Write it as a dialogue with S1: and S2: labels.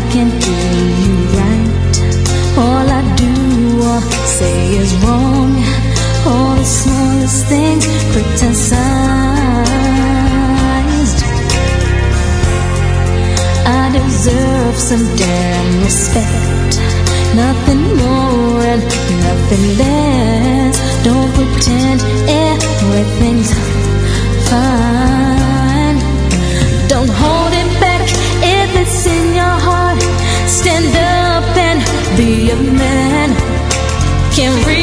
S1: can't do you right. All I do or say is wrong. All the smallest things criticized. I deserve some damn respect. Nothing more and nothing less. Don't pretend everything's fine. Don't hold it back if it's in your heart. Stand up and be a man. Can't read